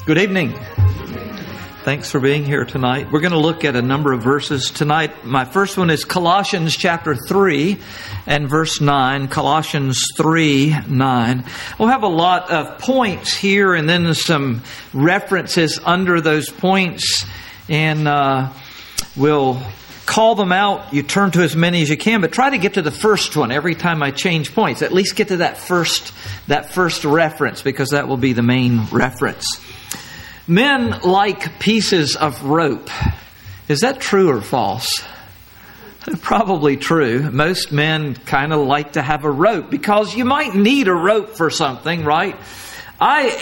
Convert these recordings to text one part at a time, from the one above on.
Good evening. Thanks for being here tonight. We're going to look at a number of verses tonight. My first one is Colossians chapter 3 and verse 9. Colossians 3:9. We'll have a lot of points here and then some references under those points. And we'll call them out. You turn to as many as you can, but try to get to the first one every time I change points. At least get to that first reference, because that will be the main reference. Men like pieces of rope. Is that true or false? Probably true. Most men kind of like to have a rope because you might need a rope for something, right? I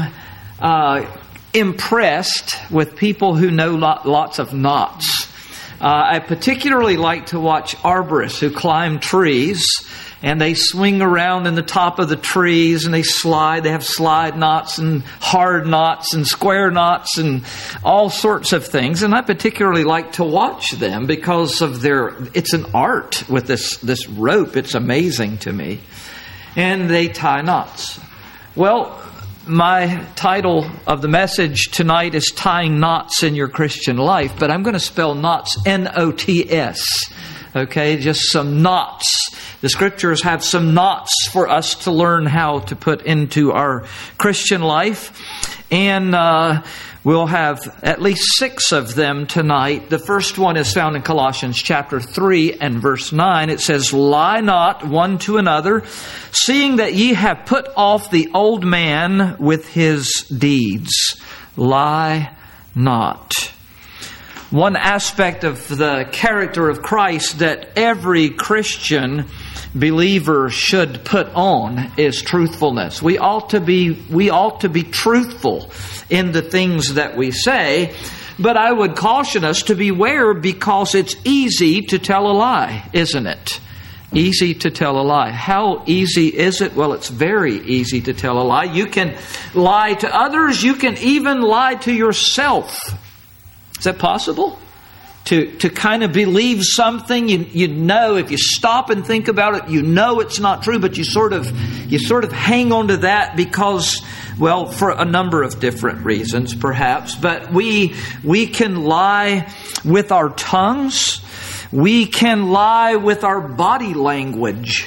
am impressed with people who know lots of knots. I particularly like to watch arborists who climb trees, and they swing around in the top of the trees and they slide. They have slide knots and hard knots and square knots and all sorts of things. And I particularly like to watch them because of it's an art with this rope. It's amazing to me. And they tie knots. Well, my title of the message tonight is Tying Knots in Your Christian Life, but I'm going to spell knots N-O-T-S. Okay, just some knots. The Scriptures have some knots for us to learn how to put into our Christian life. And we'll have at least 6 of them tonight. The first one is found in Colossians chapter 3 and verse 9. It says, "Lie not one to another, seeing that ye have put off the old man with his deeds." Lie not. One aspect of the character of Christ that every Christian believer should put on is truthfulness. We ought to be truthful in the things that we say, but I would caution us to beware, because it's easy to tell a lie, isn't it? Easy to tell a lie. How easy is it? Well, it's very easy to tell a lie. You can lie to others. You can even lie to yourself. Is that possible? To kind of believe something, you know, if you stop and think about it, you know it's not true, but you sort of hang on to that because, well, for a number of different reasons, perhaps. But we can lie with our tongues. We can lie with our body language.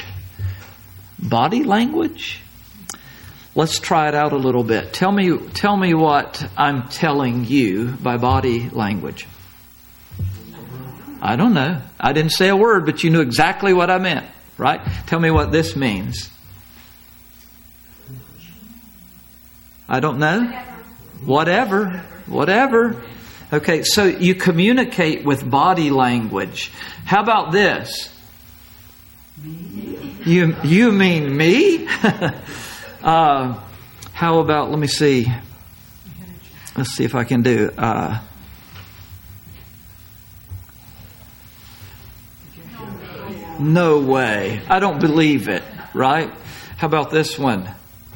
Body language? Let's try it out a little bit. Tell me what I'm telling you by body language. I don't know. I didn't say a word, but you knew exactly what I meant, right? Tell me what this means. I don't know. Whatever. Okay, so you communicate with body language. How about this? You mean me? How about, let me see. Let's see if I can do. No way. I don't believe it, right? How about this one?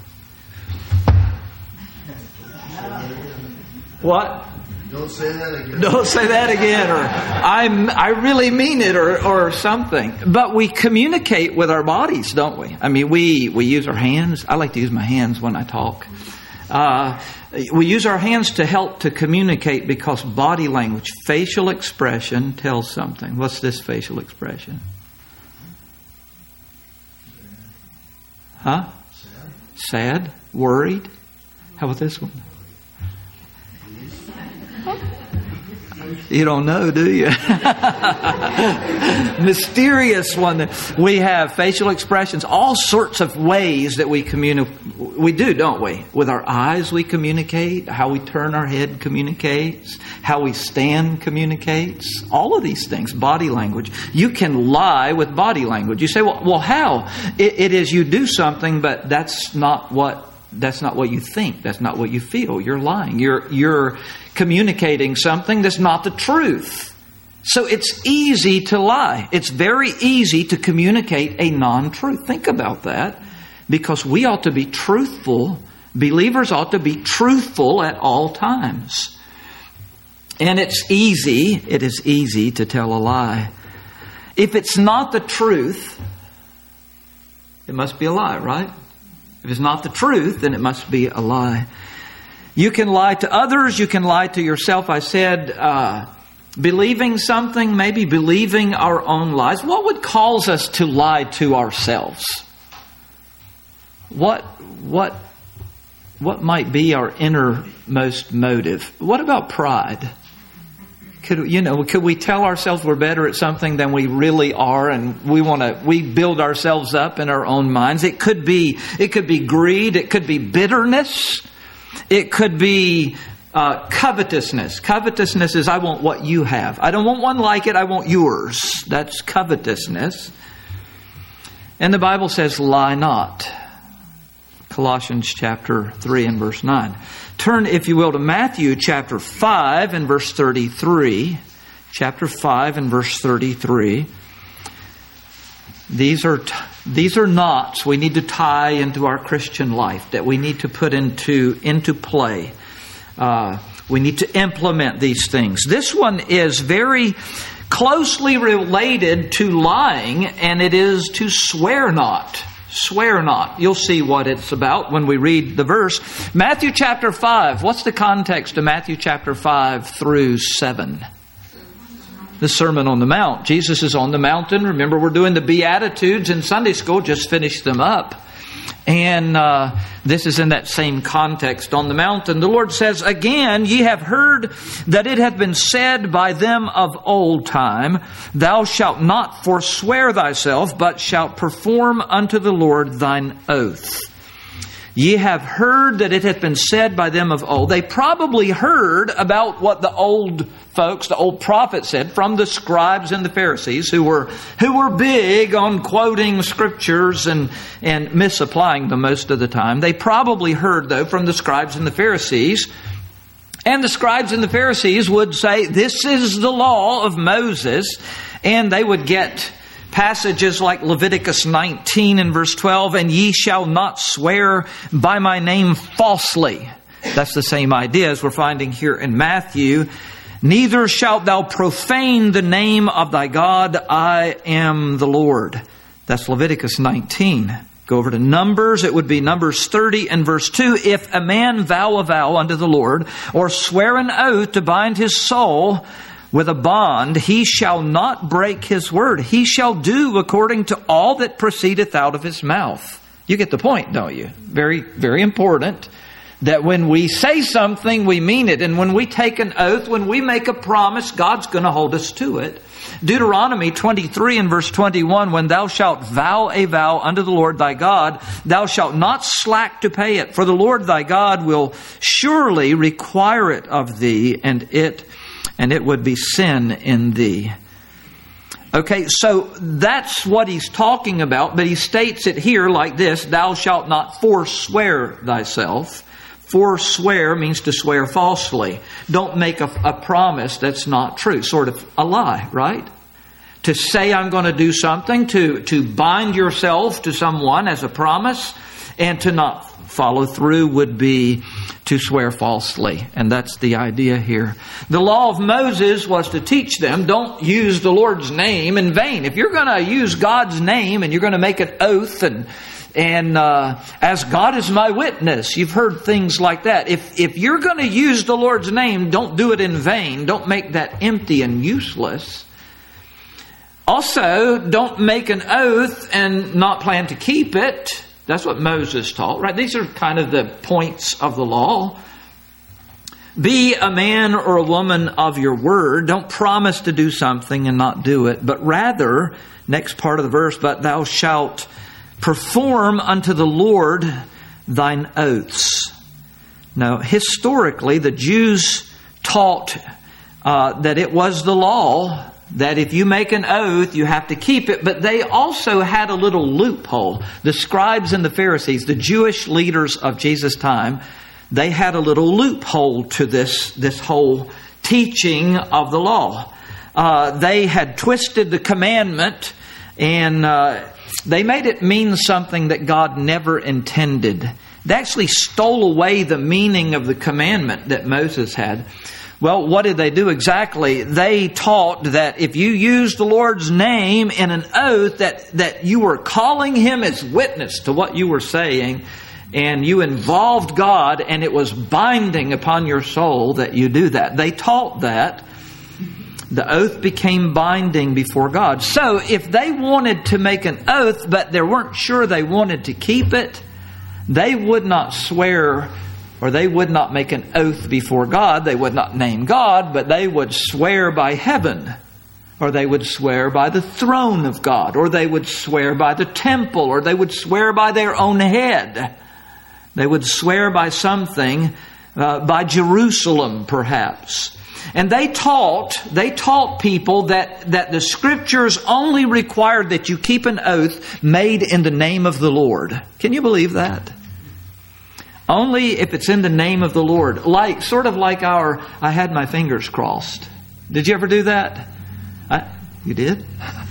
What? Don't say that again. Don't say that again, or I really mean it, or something. But we communicate with our bodies, don't we? I mean, we use our hands. I like to use my hands when I talk. We use our hands to help to communicate, because body language, facial expression tells something. What's this facial expression? Huh? Sad? Worried? How about this one? You don't know, do you? Mysterious one. We have facial expressions, all sorts of ways that we communicate. We do, don't we? With our eyes we communicate. How we turn our head communicates. How we stand communicates. All of these things. Body language. You can lie with body language. You say, well how? It is you do something, but that's not what you think. That's not what you feel. You're lying. You're communicating something that's not the truth. So it's easy to lie. It's very easy to communicate a non-truth. Think about that. Because we ought to be truthful. Believers ought to be truthful at all times. And it is easy to tell a lie. If it's not the truth, it must be a lie, right? If it's not the truth, then it must be a lie. You can lie to others. You can lie to yourself. I said, believing something, maybe believing our own lies. What would cause us to lie to ourselves? What might be our innermost motive? What about pride? Could we tell ourselves we're better at something than we really are, and we build ourselves up in our own minds? It could be greed. It could be bitterness. It could be covetousness. Covetousness is, I want what you have. I don't want one like it. I want yours. That's covetousness. And the Bible says, lie not. Colossians chapter 3 and verse 9. Turn, if you will, to Matthew chapter 5 and verse 33. Chapter 5 and verse 33. These are knots we need to tie into our Christian life, that we need to put into play. We need to implement these things. This one is very closely related to lying, and it is to swear not. Swear not. You'll see what it's about when we read the verse. Matthew chapter 5. What's the context of Matthew chapter 5 through 7? The Sermon on the Mount. Jesus is on the mountain. Remember, we're doing the Beatitudes in Sunday school. Just finished them up. And this is in that same context on the mountain. The Lord says, again, ye have heard that it hath been said by them of old time, thou shalt not forswear thyself, but shalt perform unto the Lord thine oath. Ye have heard that it hath been said by them of old. They probably heard about what the old folks, the old prophets said from the scribes and the Pharisees who were big on quoting scriptures and misapplying them most of the time. They probably heard, though, from the scribes and the Pharisees. And the scribes and the Pharisees would say, this is the law of Moses. And they would get passages like Leviticus 19 and verse 12, and ye shall not swear by my name falsely. That's the same idea as we're finding here in Matthew. Neither shalt thou profane the name of thy God. I am the Lord. That's Leviticus 19. Go over to Numbers. It would be Numbers 30 and verse 2. If a man vow a vow unto the Lord, or swear an oath to bind his soul with a bond, he shall not break his word. He shall do according to all that proceedeth out of his mouth. You get the point, don't you? Very, very important that when we say something, we mean it. And when we take an oath, when we make a promise, God's going to hold us to it. Deuteronomy 23 and verse 21, when thou shalt vow a vow unto the Lord thy God, thou shalt not slack to pay it, for the Lord thy God will surely require it of thee, and it would be sin in thee. Okay, so that's what he's talking about, but he states it here like this, thou shalt not forswear thyself. Forswear means to swear falsely. Don't make a promise that's not true. Sort of a lie, right? To say I'm going to do something, to bind yourself to someone as a promise, and to not follow through would be to swear falsely. And that's the idea here. The law of Moses was to teach them, don't use the Lord's name in vain. If you're going to use God's name and you're going to make an oath and as God is my witness, you've heard things like that. If you're going to use the Lord's name, don't do it in vain. Don't make that empty and useless. Also, don't make an oath and not plan to keep it. That's what Moses taught, right? These are kind of the points of the law. Be a man or a woman of your word. Don't promise to do something and not do it, but rather, next part of the verse, but thou shalt perform unto the Lord thine oaths. Now, historically, the Jews taught that it was the law, that if you make an oath, you have to keep it. But they also had a little loophole. The scribes and the Pharisees, the Jewish leaders of Jesus' time, they had a little loophole to this whole teaching of the law. They had twisted the commandment and they made it mean something that God never intended. They actually stole away the meaning of the commandment that Moses had. Well, what did they do exactly? They taught that if you use the Lord's name in an oath, that you were calling Him as witness to what you were saying, and you involved God, and it was binding upon your soul that you do that. They taught that. The oath became binding before God. So if they wanted to make an oath, but they weren't sure they wanted to keep it, they would not swear, or they would not make an oath before God. They would not name God, but they would swear by heaven, or they would swear by the throne of God, or they would swear by the temple, or they would swear by their own head. They would swear by something, by Jerusalem perhaps. And they taught people that the Scriptures only required that you keep an oath made in the name of the Lord. Can you believe that? Only if it's in the name of the Lord. Sort of like I had my fingers crossed. Did you ever do that? You did?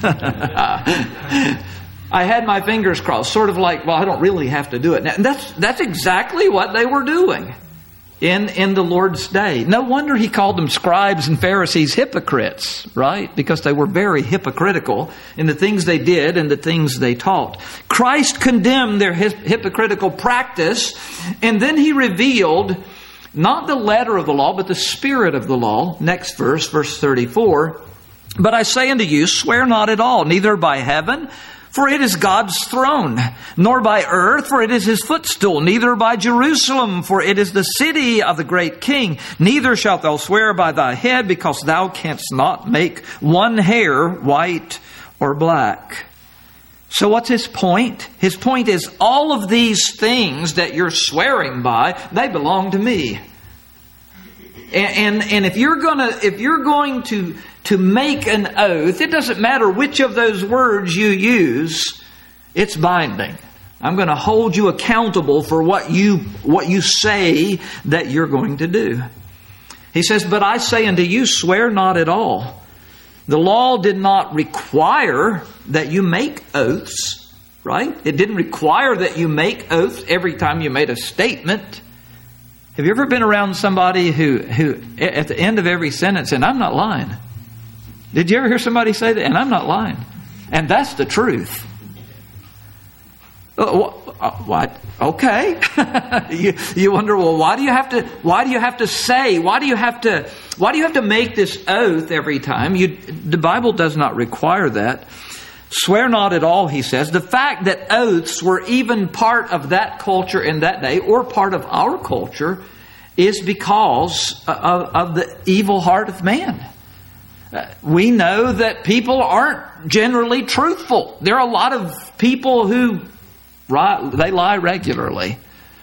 I had my fingers crossed. Sort of like, well, I don't really have to do it now. And that's exactly what they were doing in the Lord's day. No wonder He called them scribes and Pharisees hypocrites, right? Because they were very hypocritical in the things they did and the things they taught. Christ condemned their hypocritical practice, and then He revealed not the letter of the law, but the spirit of the law. Next verse 34. But I say unto you, swear not at all, neither by heaven, for it is God's throne, nor by earth, for it is His footstool, neither by Jerusalem, for it is the city of the great King. Neither shalt thou swear by thy head, because thou canst not make one hair white or black. So what's His point? His point is all of these things that you're swearing by, they belong to me. And if you're going to make an oath, it doesn't matter which of those words you use, it's binding. I'm going to hold you accountable for what you say that you're going to do. He says, but I say unto you, swear not at all. The law did not require that you make oaths, right? It didn't require that you make oaths every time you made a statement. Have you ever been around somebody who at the end of every sentence, and I'm not lying? Did you ever hear somebody say that? And I'm not lying. And that's the truth. What? Okay. You wonder, well, why do you have to make this oath every time? The Bible does not require that. Swear not at all, he says. The fact that oaths were even part of that culture in that day, or part of our culture, is because of the evil heart of man. We know that people aren't generally truthful. There are a lot of people who they lie regularly.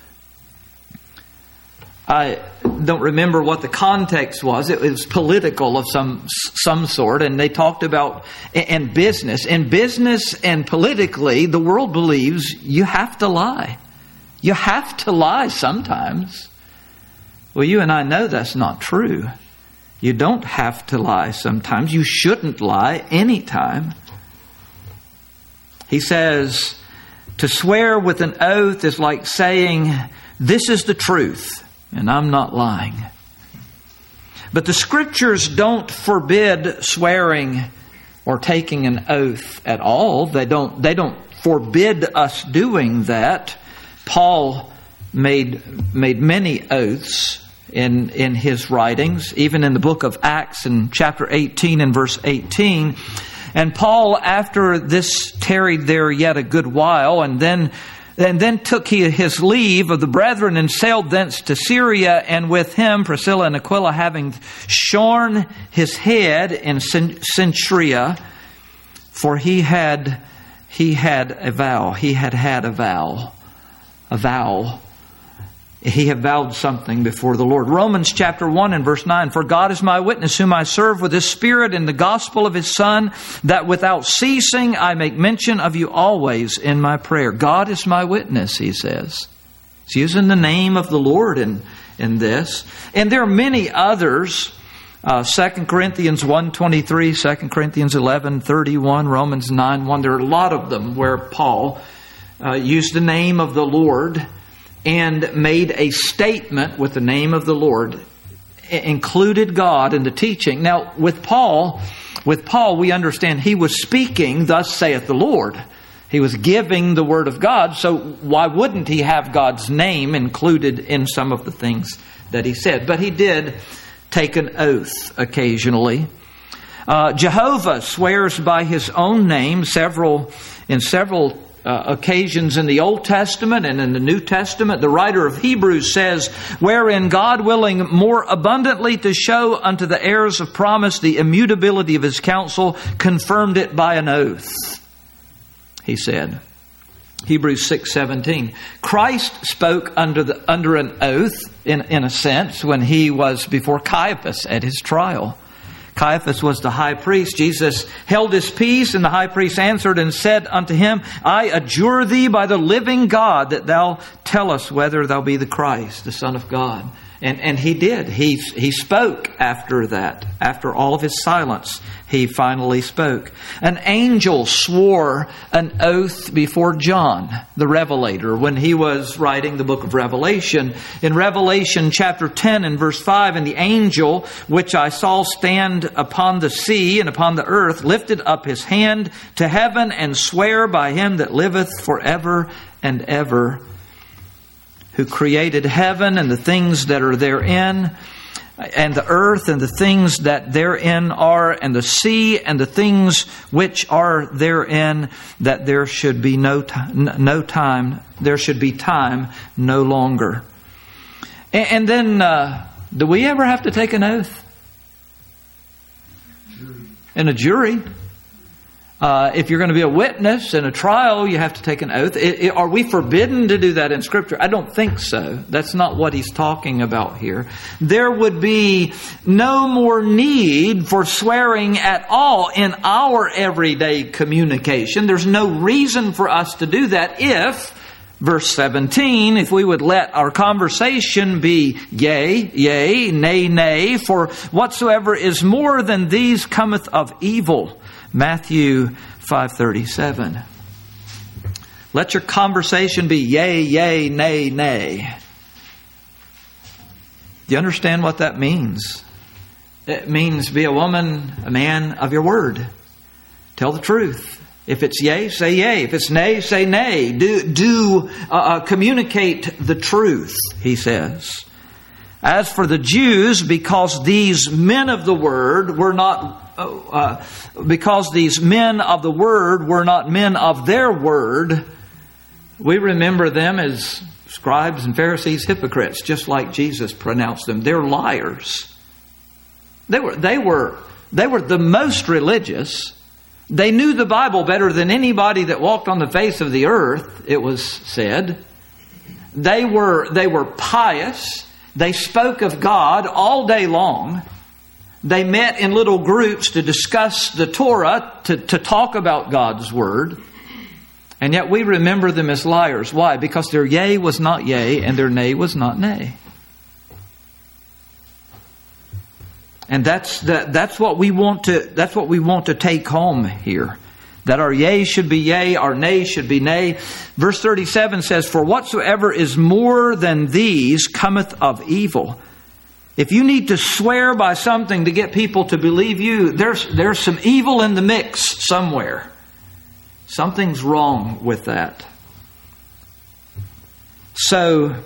I don't remember what the context was. It was political of some sort, and they talked about in business. In business and politically, the world believes you have to lie. You have to lie sometimes. Well, you and I know that's not true. You don't have to lie sometimes. You shouldn't lie anytime. He says, to swear with an oath is like saying, this is the truth. And I'm not lying. But the Scriptures don't forbid swearing or taking an oath at all. They don't forbid us doing that. Paul made many oaths in his writings, even in the book of Acts in chapter 18 and verse 18. And Paul, after this, tarried there yet a good while, and then took he his leave of the brethren and sailed thence to Syria, and with him Priscilla and Aquila, having shorn his head in Cenchrea, for he had a vow. He had a vow. He had vowed something before the Lord. Romans chapter 1 and verse 9. For God is my witness, whom I serve with His Spirit in the gospel of His Son, that without ceasing I make mention of you always in my prayer. God is my witness, he says. He's using the name of the Lord in this. And there are many others. 2 Corinthians 1:23, 2 Corinthians 11:31, Romans 9:1. There are a lot of them where Paul used the name of the Lord and made a statement with the name of the Lord, included God in the teaching. Now, with Paul, we understand he was speaking, thus saith the Lord. He was giving the Word of God, so why wouldn't he have God's name included in some of the things that he said? But he did take an oath occasionally. Jehovah swears by his own name in several occasions in the Old Testament and in the New Testament. The writer of Hebrews says, wherein God, willing more abundantly to show unto the heirs of promise the immutability of his counsel, confirmed it by an oath, he said. Hebrews 6:17. Christ spoke under an oath, in a sense, when he was before Caiaphas at his trial. Caiaphas was the high priest. Jesus held his peace, and the high priest answered and said unto him, I adjure thee by the living God that thou tell us whether thou be the Christ, the Son of God. And he did. He spoke after that. After all of his silence, he finally spoke. An angel swore an oath before John, the Revelator, when he was writing the book of Revelation. In Revelation chapter 10 and verse 5, and the angel which I saw stand upon the sea and upon the earth lifted up his hand to heaven and sware by him that liveth forever and ever, who created heaven and the things that are therein, and the earth and the things that therein are, and the sea and the things which are therein, that there should be there should be time no longer. And then, do we ever have to take an oath? In a jury. If you're going to be a witness in a trial, you have to take an oath. Are we forbidden to do that in Scripture? I don't think so. That's not what he's talking about here. There would be no more need for swearing at all in our everyday communication. There's no reason for us to do that if, verse 17, if we would let our conversation be yea, yea, nay, nay, for whatsoever is more than these cometh of evil. Matthew 5:37. Let your conversation be yea, yea, nay, nay. Do you understand what that means? It means be a woman, a man of your word. Tell the truth. If it's yea, say yea. If it's nay, say nay. Communicate the truth, he says. As for the Jews, because these men of the word were not men of their word, we remember them as scribes and Pharisees, hypocrites, just like Jesus pronounced them. They're liars. They were the most religious. They knew the Bible better than anybody that walked on the face of the earth, it was said. They were pious. They spoke of God all day long. They met in little groups to discuss the Torah, to talk about God's Word. And yet we remember them as liars. Why? Because their yea was not yea and their nay was not nay. And that's what we want to take home here. That our yea should be yea, our nay should be nay. Verse 37 says, for whatsoever is more than these cometh of evil. If you need to swear by something to get people to believe you, there's some evil in the mix somewhere. Something's wrong with that. So,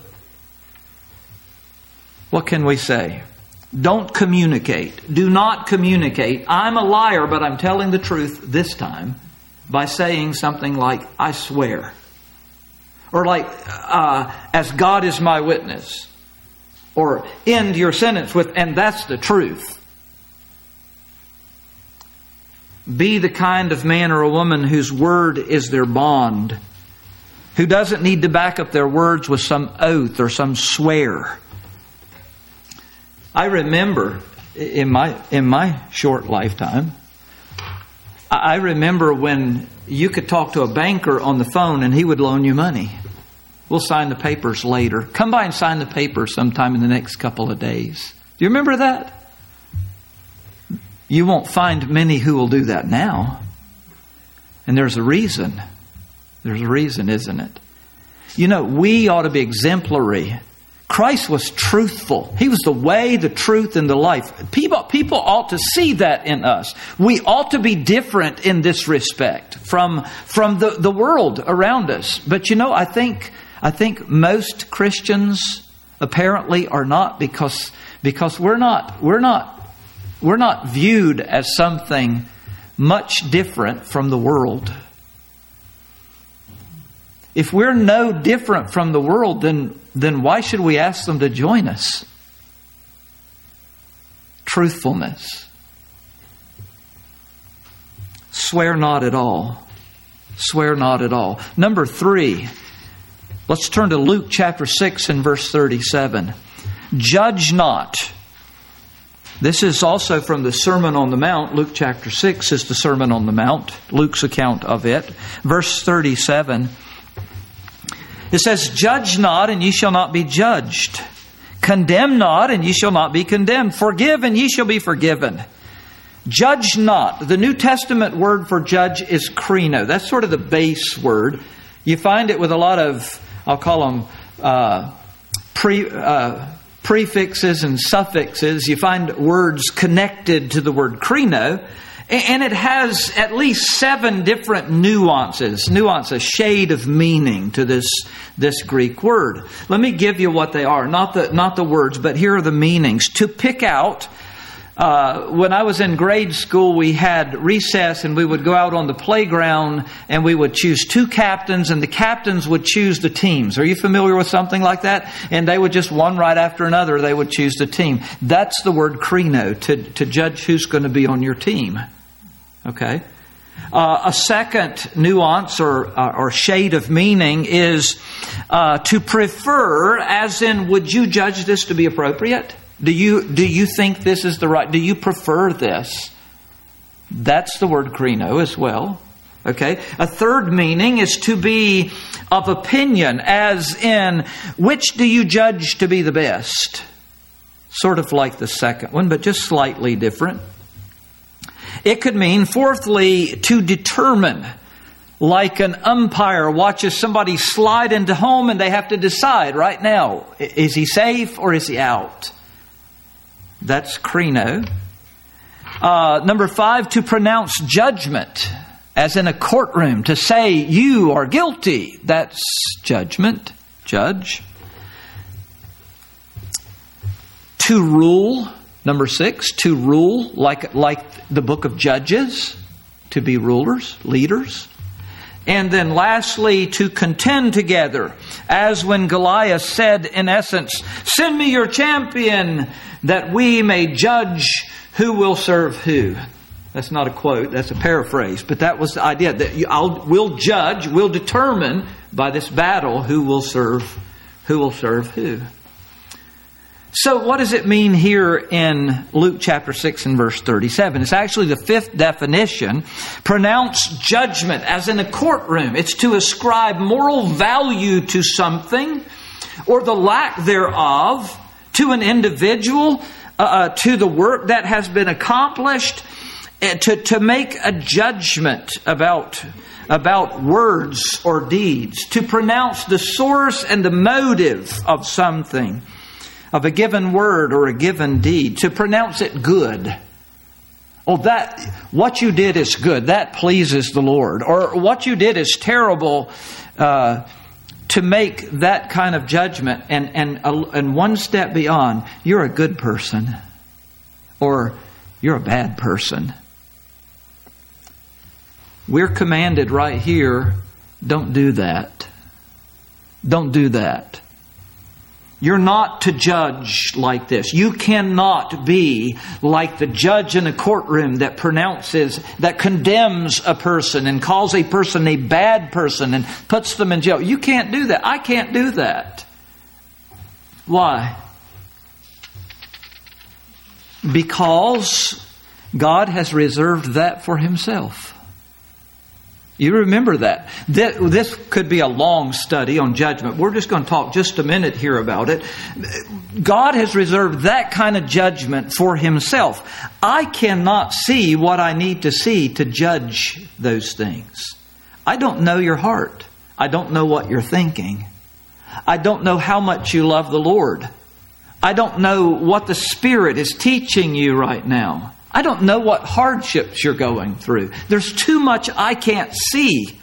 what can we say? Don't communicate. Do not communicate. I'm a liar, but I'm telling the truth this time by saying something like, I swear. Or like, as God is my witness. Or end your sentence with, and that's the truth. Be the kind of man or a woman whose word is their bond. Who doesn't need to back up their words with some oath or some swear. I remember in my short lifetime, I remember when you could talk to a banker on the phone and he would loan you money. We'll sign the papers later. Come by and sign the papers sometime in the next couple of days. Do you remember that? You won't find many who will do that now. And there's a reason. There's a reason, isn't it? You know, we ought to be exemplary Christ was truthful. He was the way, the truth, and the life. People ought to see that in us. We ought to be different in this respect from the world around us. But I think most Christians apparently are not, because we're not viewed as something much different from the world. If we're no different from the world, then why should we ask them to join us? Truthfulness. Swear not at all. Swear not at all. Number 3. Let's turn to Luke chapter 6 and verse 37. Judge not. This is also from the Sermon on the Mount. Luke chapter 6 is the Sermon on the Mount. Luke's account of it. Verse 37. It says, judge not, and ye shall not be judged. Condemn not, and ye shall not be condemned. Forgive, and ye shall be forgiven. Judge not. The New Testament word for judge is krino. That's sort of the base word. You find it with a lot of, I'll call them prefixes and suffixes. You find words connected to the word krino. And it has at least 7 different nuances, a shade of meaning to this Greek word. Let me give you what they are, not the words, but here are the meanings. To pick out, when I was in grade school, we had recess and we would go out on the playground and we would choose 2 captains, and the captains would choose the teams. Are you familiar with something like that? And they would just one right after another, they would choose the team. That's the word krino, to judge who's going to be on your team. Okay. A second nuance or shade of meaning is to prefer, as in, would you judge this to be appropriate? Do you think this is the right? Do you prefer this? That's the word krino as well. Okay. A third meaning is to be of opinion, as in, which do you judge to be the best? Sort of like the second one, but just slightly different. It could mean, fourthly, to determine, like an umpire watches somebody slide into home and they have to decide right now, is he safe or is he out? That's krino. Number 5, to pronounce judgment, as in a courtroom, to say you are guilty. That's judgment, judge. To rule. Number 6, to rule, like the book of Judges, to be rulers, leaders. And then lastly, to contend together, as when Goliath said, in essence, send me your champion, that we may judge who will serve who. That's not a quote, that's a paraphrase, but that was the idea, that we'll judge, we'll determine by this battle who will serve who. So what does it mean here in Luke chapter 6 and verse 37? It's actually the 5th definition. Pronounce judgment, as in a courtroom. It's to ascribe moral value to something, or the lack thereof, to an individual, to the work that has been accomplished, to make a judgment about words or deeds. To pronounce the source and the motive of something, of a given word or a given deed, to pronounce it good. Oh, what you did is good. That pleases the Lord. Or what you did is terrible. To make that kind of judgment, and one step beyond, you're a good person, or you're a bad person. We're commanded right here, don't do that. Don't do that. You're not to judge like this. You cannot be like the judge in a courtroom that pronounces, that condemns a person and calls a person a bad person and puts them in jail. You can't do that. I can't do that. Why? Because God has reserved that for Himself. You remember that. This could be a long study on judgment. We're just going to talk just a minute here about it. God has reserved that kind of judgment for Himself. I cannot see what I need to see to judge those things. I don't know your heart. I don't know what you're thinking. I don't know how much you love the Lord. I don't know what the Spirit is teaching you right now. I don't know what hardships you're going through. There's too much I can't see.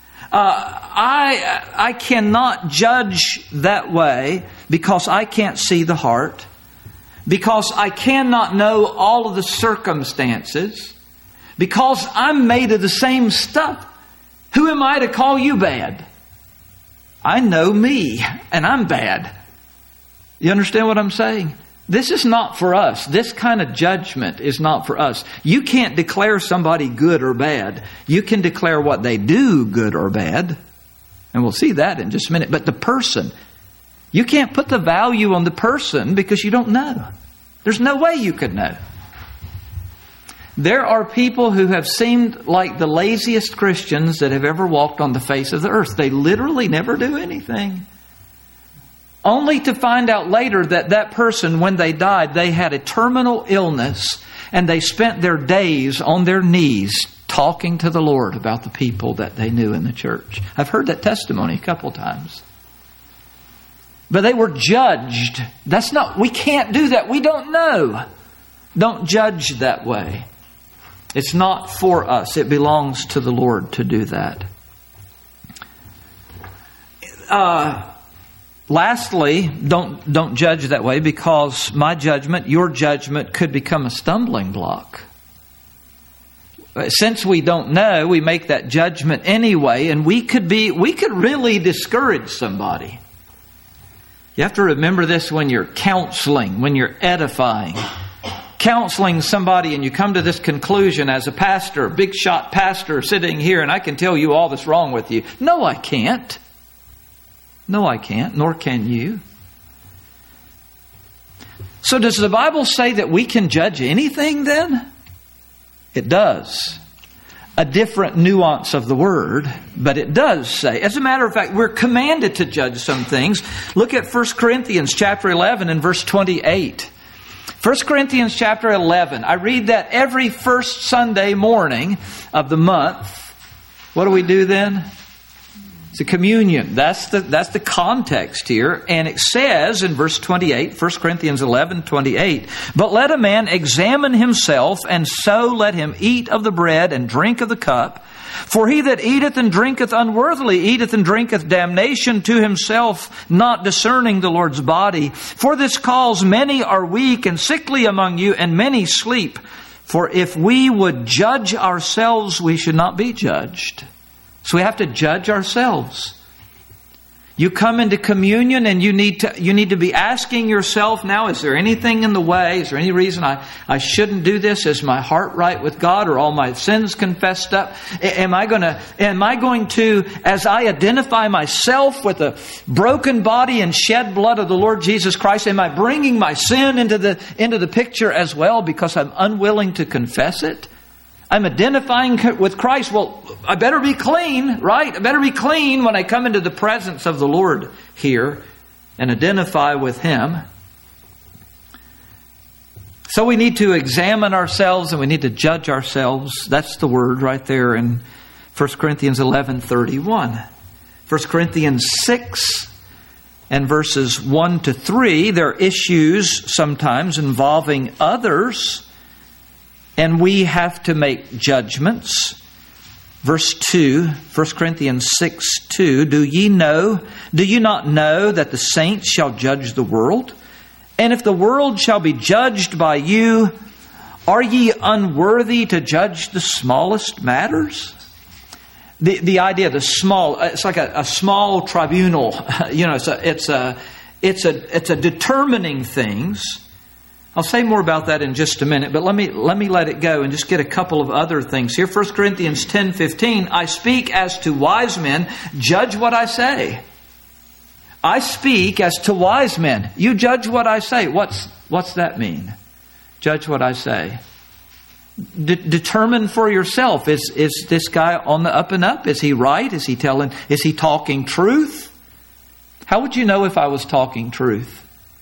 I cannot judge that way because I can't see the heart, because I cannot know all of the circumstances, because I'm made of the same stuff. Who am I to call you bad? I know me, and I'm bad. You understand what I'm saying? This is not for us. This kind of judgment is not for us. You can't declare somebody good or bad. You can declare what they do, good or bad. And we'll see that in just a minute. But the person, you can't put the value on the person because you don't know. There's no way you could know. There are people who have seemed like the laziest Christians that have ever walked on the face of the earth. They literally never do anything. Only to find out later that that person, when they died, they had a terminal illness and they spent their days on their knees talking to the Lord about the people that they knew in the church. I've heard that testimony a couple times. But they were judged. We can't do that. We don't know. Don't judge that way. It's not for us. It belongs to the Lord to do that. Lastly, don't judge that way, because my judgment, your judgment, could become a stumbling block. Since we don't know, we make that judgment anyway, and we could really discourage somebody. You have to remember this when you're counseling, when you're edifying. Counseling somebody and you come to this conclusion as a pastor, big shot pastor sitting here, and I can tell you all that's wrong with you. No, I can't. No, I can't, nor can you. So does the Bible say that we can judge anything then? It does. A different nuance of the word, but it does say. As a matter of fact, we're commanded to judge some things. Look at 1 Corinthians chapter 11 and verse 28. 1 Corinthians chapter 11. I read that every first Sunday morning of the month. What do we do then? It's a communion. That's the context here. And it says in verse 28, 1 Corinthians 11:28, "But let a man examine himself, and so let him eat of the bread and drink of the cup. For he that eateth and drinketh unworthily eateth and drinketh damnation to himself, not discerning the Lord's body. For this cause many are weak and sickly among you, and many sleep. For if we would judge ourselves, we should not be judged." So we have to judge ourselves. You come into communion and you need to be asking yourself now, is there anything in the way? Is there any reason I shouldn't do this? Is my heart right with God? Are all my sins confessed up? Am I going to, as I identify myself with the broken body and shed blood of the Lord Jesus Christ, am I bringing my sin into the picture as well because I'm unwilling to confess it? I'm identifying with Christ. Well, I better be clean, right? I better be clean when I come into the presence of the Lord here and identify with Him. So we need to examine ourselves and we need to judge ourselves. That's the word right there in 1 Corinthians 11:31. 1 Corinthians 6 and verses 1 to 3, there are issues sometimes involving others, and we have to make judgments. Verse 2, 1 Corinthians 6:2, Do you not know that the saints shall judge the world? And if the world shall be judged by you, are ye unworthy to judge the smallest matters? The idea of the small, it's like a small tribunal. It's a determining things. I'll say more about that in just a minute, but let me let it go and just get a couple of other things here. 1 Corinthians 10:15, I speak as to wise men, judge what I say. I speak as to wise men. You judge what I say. What's that mean? Judge what I say. Determine for yourself. Is this guy on the up and up? Is he right? Is he talking truth? How would you know if I was talking truth?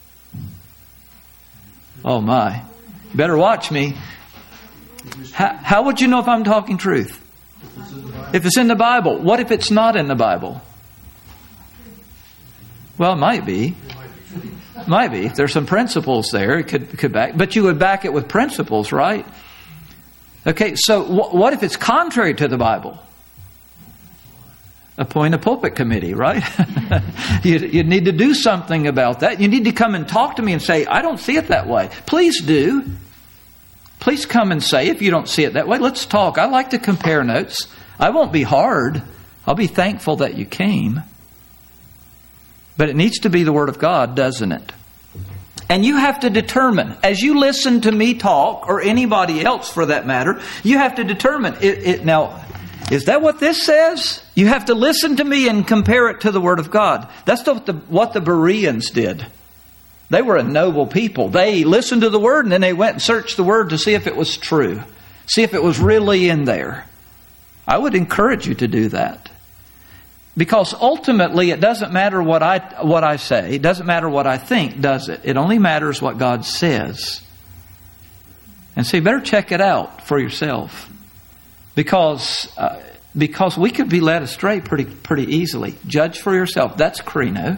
Oh my. Better watch me. How would you know if I'm talking truth? If it's in the Bible. What if it's not in the Bible? Well, it might be. Might be. If there's some principles there, it could back. But you would back it with principles, right? Okay, so what if it's contrary to the Bible? Appoint a pulpit committee, right? You need to do something about that. You need to come and talk to me and say, I don't see it that way. Please do. Please come and say if you don't see it that way. Let's talk. I like to compare notes. I won't be hard. I'll be thankful that you came. But it needs to be the Word of God, doesn't it? And you have to determine, as you listen to me talk, or anybody else for that matter, you have to determine, now, is that what this says? You have to listen to me and compare it to the Word of God. That's what the Bereans did. They were a noble people. They listened to the Word and then they went and searched the Word to see if it was true. See if it was really in there. I would encourage you to do that. Because ultimately, it doesn't matter what I say. It doesn't matter what I think, does it? It only matters what God says. And so you better check it out for yourself. Because we could be led astray pretty easily. Judge for yourself. That's krino.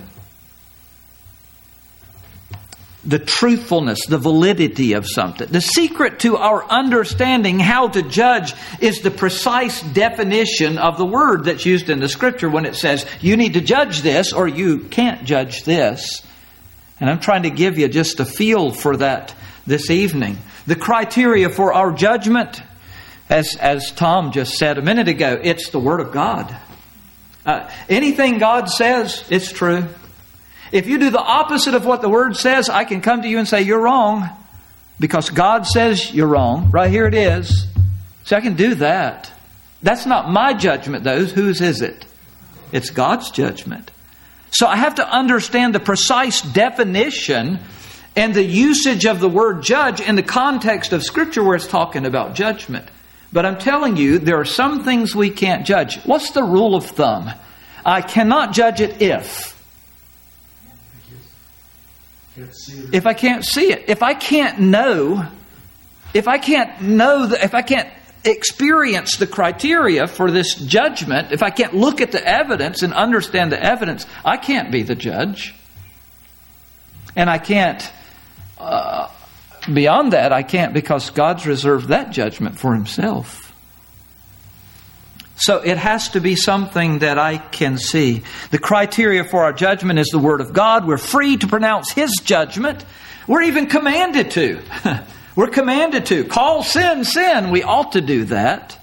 The truthfulness, the validity of something. The secret to our understanding how to judge is the precise definition of the word that's used in the Scripture when it says, you need to judge this or you can't judge this. And I'm trying to give you just a feel for that this evening. The criteria for our judgment, as Tom just said a minute ago, it's the Word of God. Anything God says, it's true. If you do the opposite of what the Word says, I can come to you and say, you're wrong. Because God says you're wrong. Right here it is. So I can do that. That's not my judgment, though. Whose is it? It's God's judgment. So I have to understand the precise definition and the usage of the word judge in the context of Scripture where it's talking about judgment. But I'm telling you, there are some things we can't judge. What's the rule of thumb? I cannot judge it if I can't see it, if I can't know, if I can't experience the criteria for this judgment, if I can't look at the evidence and understand the evidence, I can't be the judge. And I can't, beyond that, I can't, because God's reserved that judgment for Himself. So it has to be something that I can see. The criteria for our judgment is the Word of God. We're free to pronounce His judgment. We're even commanded to. We're commanded to. Call sin, sin. We ought to do that.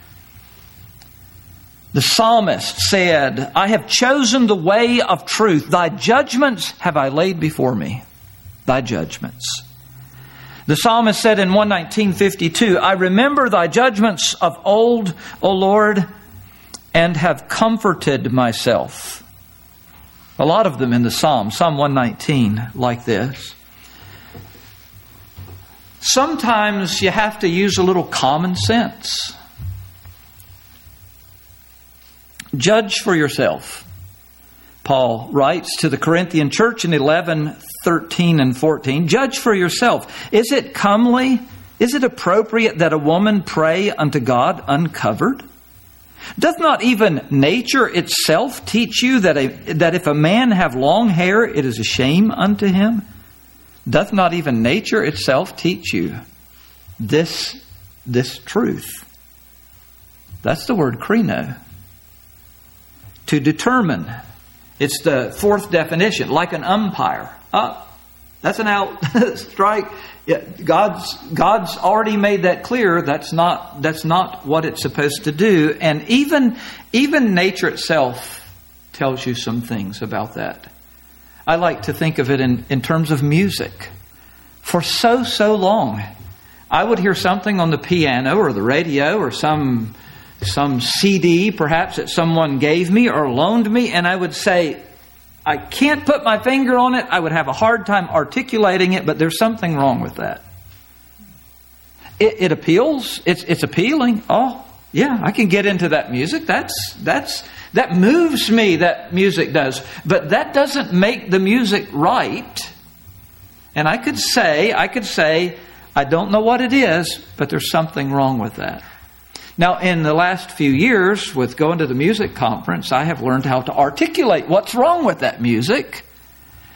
The psalmist said, I have chosen the way of truth. Thy judgments have I laid before me. Thy judgments. The psalmist said in 119:52, I remember thy judgments of old, O Lord, and have comforted myself. A lot of them in the Psalm. Psalm 119, like this. Sometimes you have to use a little common sense. Judge for yourself. Paul writes to the Corinthian church in 11:13 and 14, judge for yourself. Is it comely? Is it appropriate that a woman pray unto God uncovered? Doth not even nature itself teach you that if a man have long hair, it is a shame unto him? Doth not even nature itself teach you this truth? That's the word krino. To determine. It's the fourth definition, like an umpire. That's an out strike. Yeah, God's already made that clear. That's not what it's supposed to do. And even nature itself tells you some things about that. I like to think of it in terms of music. For so long, I would hear something on the piano or the radio or some CD perhaps that someone gave me or loaned me, and I would say, I can't put my finger on it. I would have a hard time articulating it, but there's something wrong with that. It appeals. It's appealing. Oh, yeah, I can get into that music. That moves me, that music does. But that doesn't make the music right. And I could say, I don't know what it is, but there's something wrong with that. Now, in the last few years, with going to the music conference, I have learned how to articulate what's wrong with that music.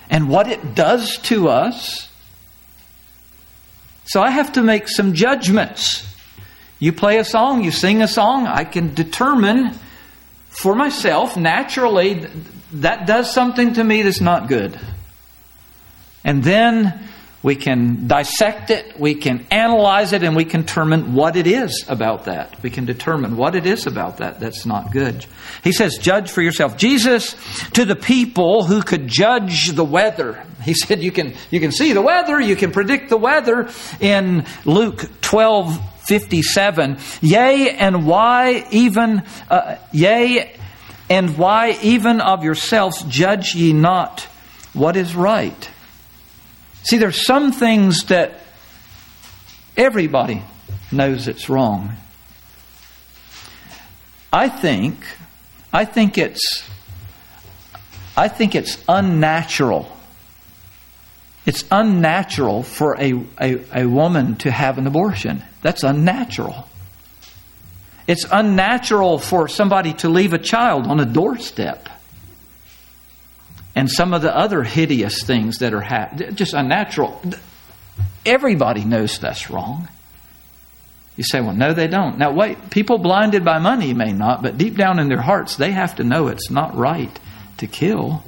and what it does to us. So I have to make some judgments. You play a song, you sing a song, I can determine for myself, naturally, that does something to me that's not good. And then we can dissect it, we can analyze it, and we can determine what it is about that. We can determine what it is about that that's not good. He says, judge for yourself. Jesus, to the people who could judge the weather, He said, you can see the weather, you can predict the weather in Luke 12:57. Yea, and why even of yourselves judge ye not what is right? See, there's some things that everybody knows it's wrong. I think it's unnatural. It's unnatural for a woman to have an abortion. That's unnatural. It's unnatural for somebody to leave a child on a doorstep. And some of the other hideous things that are just unnatural. Everybody knows that's wrong. You say, well, no, they don't. Now, wait, people blinded by money may not, but deep down in their hearts, they have to know it's not right to kill.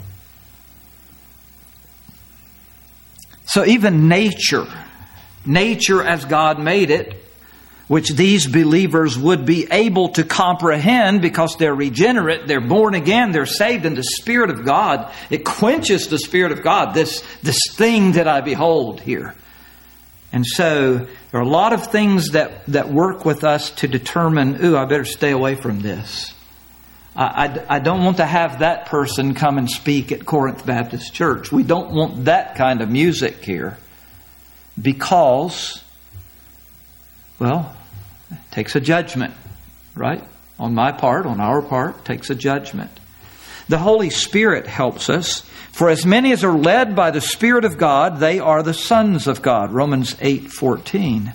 So even nature as God made it, which these believers would be able to comprehend because they're regenerate, they're born again, they're saved in the Spirit of God. It quenches the Spirit of God, this thing that I behold here. And so there are a lot of things that work with us to determine, I better stay away from this. I don't want to have that person come and speak at Corinth Baptist Church. We don't want that kind of music here. Because, well, it takes a judgment, right? On my part, on our part, it takes a judgment. The Holy Spirit helps us. For as many as are led by the Spirit of God, they are the sons of God. Romans 8:14.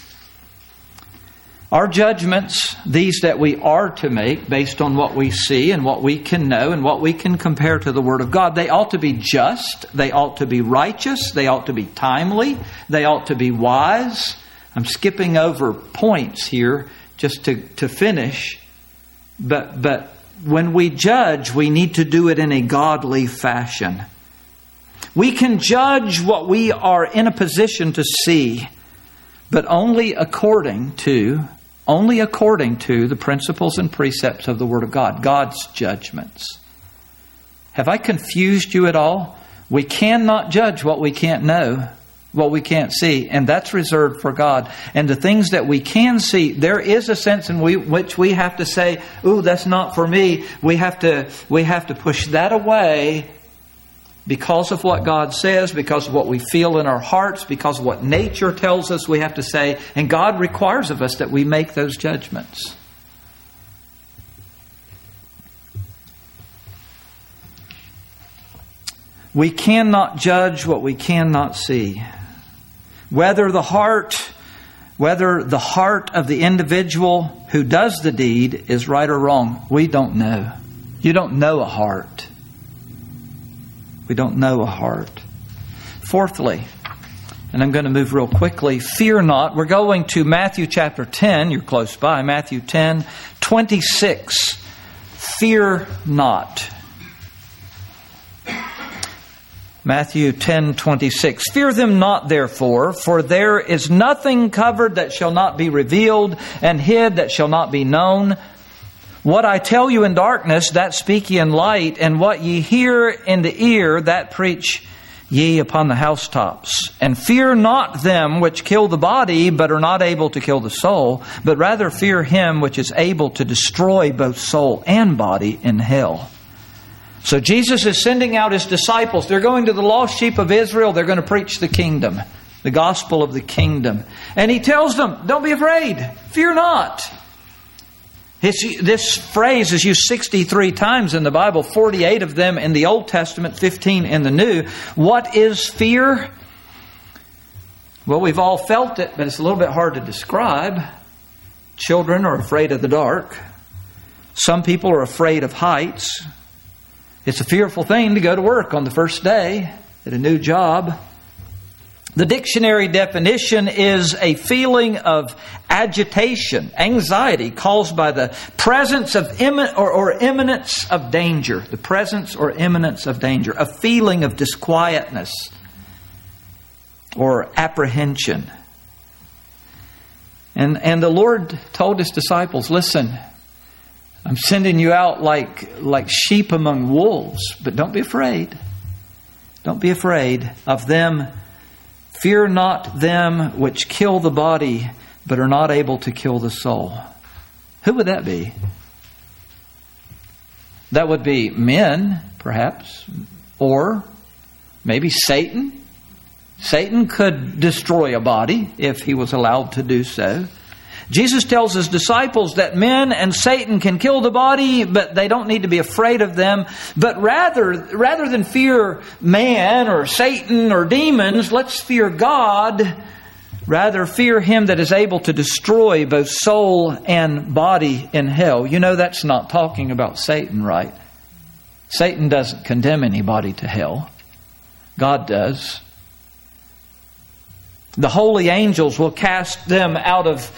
Our judgments, these that we are to make based on what we see and what we can know and what we can compare to the Word of God, they ought to be just, they ought to be righteous, they ought to be timely, they ought to be wise. I'm skipping over points here just to finish. But when we judge, we need to do it in a godly fashion. We can judge what we are in a position to see, but only according to the principles and precepts of the Word of God, God's judgments. Have I confused you at all? We cannot judge what we can't know, what we can't see, and that's reserved for God. And the things that we can see, there is a sense in which we have to say, that's not for me. We have to push that away because of what God says, because of what we feel in our hearts, because of what nature tells us we have to say. And God requires of us that we make those judgments. We cannot judge what we cannot see. Whether the heart of the individual who does the deed is right or wrong, we don't know. You don't know a heart. We don't know a heart. Fourthly, and I'm going to move real quickly, fear not. We're going to Matthew chapter 10. You're close by. Matthew 10:26. Fear not. Matthew 10:26. Fear them not, therefore, for there is nothing covered that shall not be revealed, and hid that shall not be known. What I tell you in darkness, that speak ye in light, and what ye hear in the ear, that preach ye upon the housetops. And fear not them which kill the body, but are not able to kill the soul, but rather fear him which is able to destroy both soul and body in hell. So Jesus is sending out His disciples. They're going to the lost sheep of Israel. They're going to preach the kingdom, the gospel of the kingdom. And He tells them, don't be afraid. Fear not. This phrase is used 63 times in the Bible, 48 of them in the Old Testament, 15 in the New. What is fear? Well, we've all felt it, but it's a little bit hard to describe. Children are afraid of the dark. Some people are afraid of heights. It's a fearful thing to go to work on the first day. at a new job. The dictionary definition is a feeling of agitation, anxiety caused by the presence of imminence of danger. The presence or imminence of danger. A feeling of disquietness or apprehension. And the Lord told His disciples, listen, I'm sending you out like sheep among wolves, but don't be afraid. Don't be afraid of them. Fear not them which kill the body, but are not able to kill the soul. Who would that be? That would be men, perhaps, or maybe Satan. Satan could destroy a body if he was allowed to do so. Jesus tells His disciples that men and Satan can kill the body, but they don't need to be afraid of them. But rather than fear man or Satan or demons, let's fear God. Rather fear Him that is able to destroy both soul and body in hell. You know that's not talking about Satan, right? Satan doesn't condemn anybody to hell. God does. The holy angels will cast them out of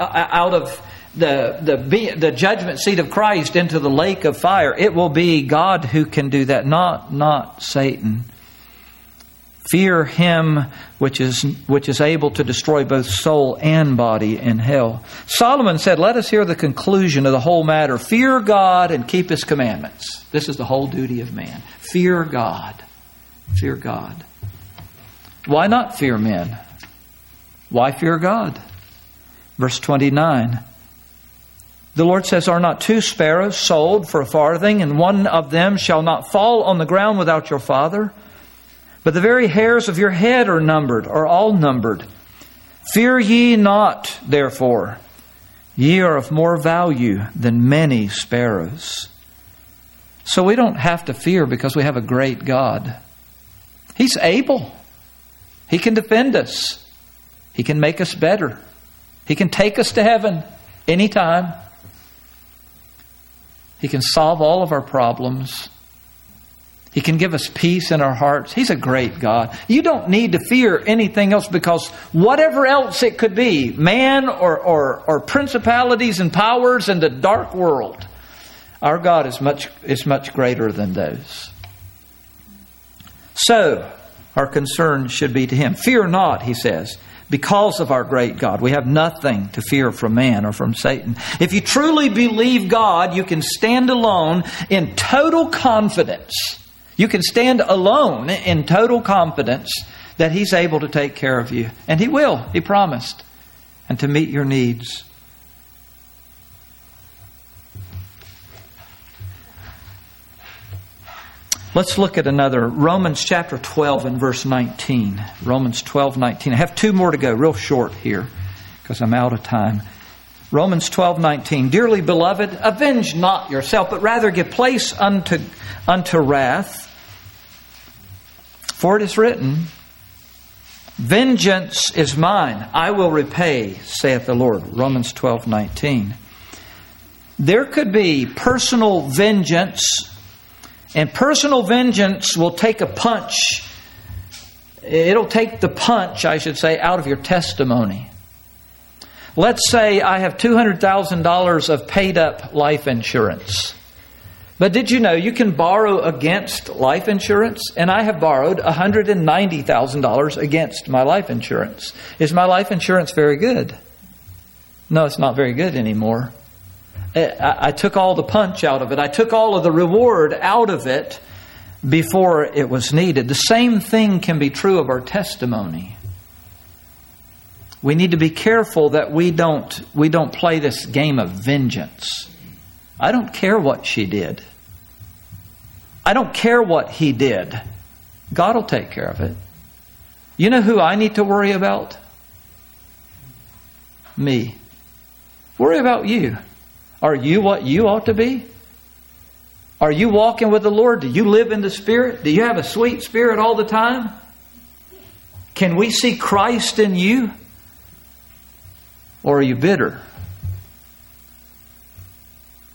the judgment seat of Christ into the lake of fire. It will be God who can do that, not Satan. Fear Him which is able to destroy both soul and body in hell. Solomon said, let us hear the conclusion of the whole matter. Fear God and keep His commandments. This is the whole duty of man. Fear God. Fear God. Why not fear men? Why fear God? Verse 29. The Lord says, are not 2 sparrows sold for a farthing, and one of them shall not fall on the ground without your Father? But the very hairs of your head are all numbered. Fear ye not, therefore. Ye are of more value than many sparrows. So we don't have to fear because we have a great God. He's able. He can defend us. He can make us better. He can take us to heaven anytime. He can solve all of our problems. He can give us peace in our hearts. He's a great God. You don't need to fear anything else because whatever else it could be, man or principalities and powers in the dark world, our God is much greater than those. So, our concern should be to Him. Fear not, He says, because of our great God. We have nothing to fear from man or from Satan. If you truly believe God, you can stand alone in total confidence. You can stand alone in total confidence that He's able to take care of you. And He will. He promised. And to meet your needs. Let's look at another. Romans chapter 12 and verse 19. Romans 12:19. I have 2 more to go, real short here, because I'm out of time. Romans 12:19. Dearly beloved, avenge not yourself, but rather give place unto wrath. For it is written, vengeance is mine, I will repay, saith the Lord. Romans 12:19. There could be personal vengeance. And personal vengeance will take a punch. It'll take the punch, I should say, out of your testimony. Let's say I have $200,000 of paid up life insurance. But did you know you can borrow against life insurance? And I have borrowed $190,000 against my life insurance. Is my life insurance very good? No, it's not very good anymore. I took all the punch out of it. I took all of the reward out of it before it was needed. The same thing can be true of our testimony. We need to be careful that we don't play this game of vengeance. I don't care what she did. I don't care what he did. God will take care of it. You know who I need to worry about? Me. Worry about you. Are you what you ought to be? Are you walking with the Lord? Do you live in the Spirit? Do you have a sweet spirit all the time? Can we see Christ in you? Or are you bitter?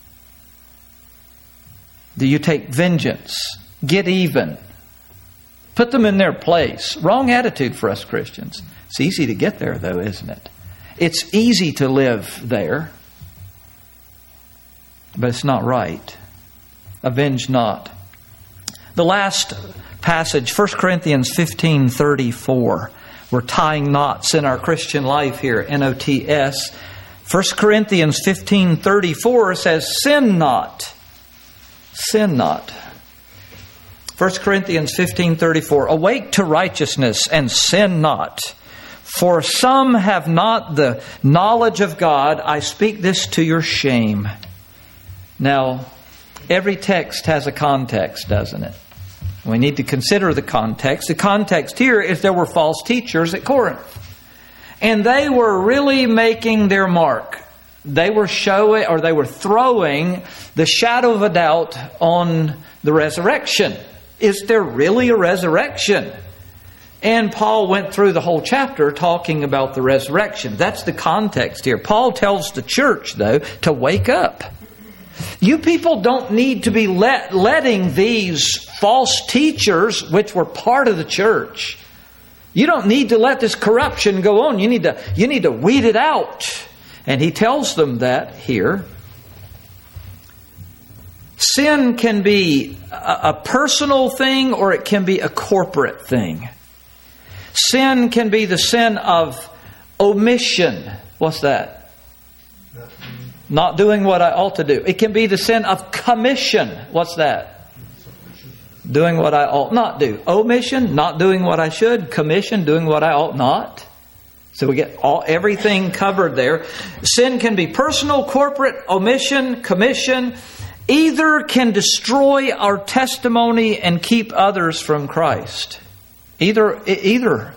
Do you take vengeance? Get even? Put them in their place. Wrong attitude for us Christians. It's easy to get there, though, isn't it? It's easy to live there, but it's not right. Avenge not. The last passage, 1 Corinthians 15:34. We're tying knots in our Christian life here, N-O-T-S. 1 Corinthians 15:34 says, sin not. Sin not. 1 Corinthians 15:34. Awake to righteousness and sin not. For some have not the knowledge of God. I speak this to your shame. Now, every text has a context, doesn't it? We need to consider the context. The context here is there were false teachers at Corinth. And they were really making their mark. They were throwing the shadow of a doubt on the resurrection. Is there really a resurrection? And Paul went through the whole chapter talking about the resurrection. That's the context here. Paul tells the church, though, to wake up. You people don't need to be letting these false teachers, which were part of the church, you don't need to let this corruption go on. You need to weed it out. And he tells them that here. Sin can be a personal thing or it can be a corporate thing. Sin can be the sin of omission. What's that? Not doing what I ought to do. It can be the sin of commission. What's that? Doing what I ought not do. Omission, not doing what I should. Commission, doing what I ought not. So we get everything covered there. Sin can be personal, corporate, omission, commission. Either can destroy our testimony and keep others from Christ. Either.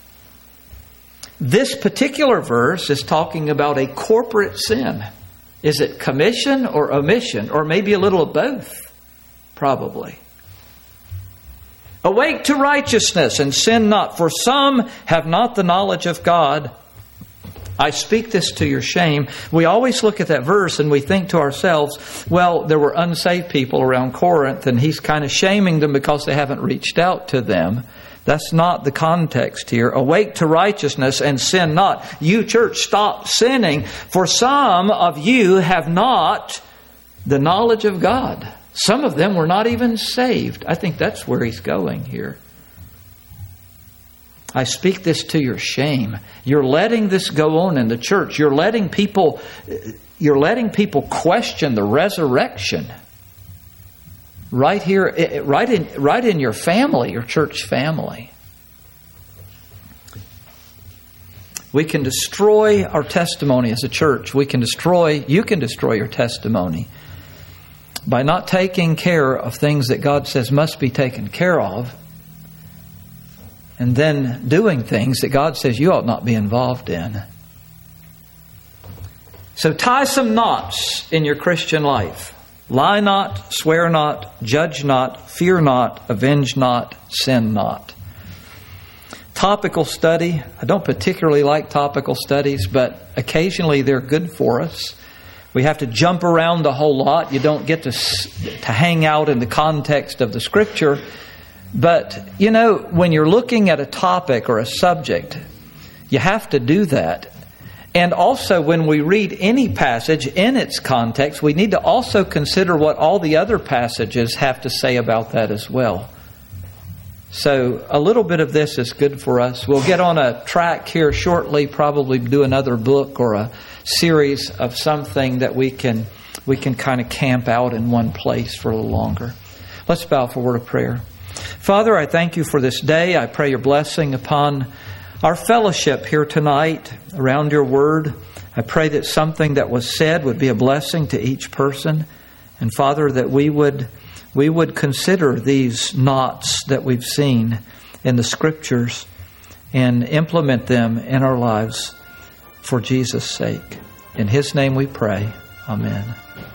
This particular verse is talking about a corporate sin. Is it commission or omission? Or maybe a little of both? Probably. Awake to righteousness and sin not, for some have not the knowledge of God. I speak this to your shame. We always look at that verse and we think to ourselves, well, there were unsaved people around Corinth and he's kind of shaming them because they haven't reached out to them. That's not the context here. Awake to righteousness and sin not. You, church, stop sinning. For some of you have not the knowledge of God. Some of them were not even saved. I think that's where he's going here. I speak this to your shame. You're letting this go on in the church. You're letting people question the resurrection. Right here, right in your family, your church family. We can destroy our testimony as a church. You can destroy your testimony by not taking care of things that God says must be taken care of, and then doing things that God says you ought not be involved in. So tie some knots in your Christian life. Lie not, swear not, judge not, fear not, avenge not, sin not. Topical study. I don't particularly like topical studies, but occasionally they're good for us. We have to jump around a whole lot. You don't get to hang out in the context of the Scripture. But, when you're looking at a topic or a subject, you have to do that. And also, when we read any passage in its context, we need to also consider what all the other passages have to say about that as well. So, a little bit of this is good for us. We'll get on a track here shortly, probably do another book or a series of something that we can kind of camp out in one place for a little longer. Let's bow for a word of prayer. Father, I thank you for this day. I pray your blessing upon our fellowship here tonight around your word. I pray that something that was said would be a blessing to each person. And Father, that we would consider these knots that we've seen in the Scriptures and implement them in our lives for Jesus' sake. In His name we pray. Amen.